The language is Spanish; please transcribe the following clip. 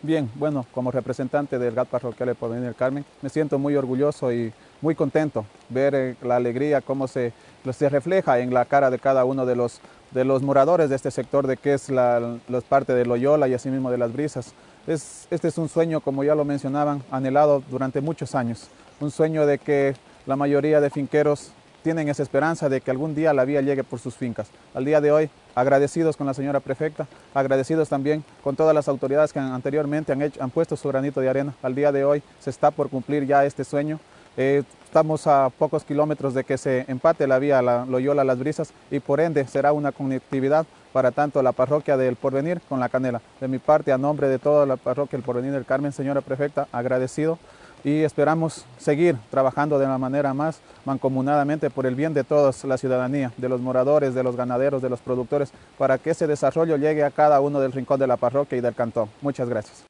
Bien, bueno, como representante del GAT parroquial del Porvenir del Carmen, me siento muy orgulloso y muy contento ver la alegría, cómo se refleja en la cara de cada uno de los moradores de este sector, de que es la parte de Loyola y asimismo de Las Brisas. Este es un sueño, como ya lo mencionaban, anhelado durante muchos años. Un sueño de que la mayoría de finqueros tienen esa esperanza de que algún día la vía llegue por sus fincas. Al día de hoy, agradecidos con la señora prefecta, agradecidos también con todas las autoridades que anteriormente han puesto su granito de arena. Al día de hoy se está por cumplir ya este sueño. Estamos a pocos kilómetros de que se empate la vía Loyola-Las Brisas y por ende será una conectividad para tanto la parroquia del Porvenir con La Canela. De mi parte, a nombre de toda la parroquia del Porvenir del Carmen, señora prefecta, agradecido y esperamos seguir trabajando de la manera más mancomunadamente por el bien de toda la ciudadanía, de los moradores, de los ganaderos, de los productores, para que ese desarrollo llegue a cada uno del rincón de la parroquia y del cantón. Muchas gracias.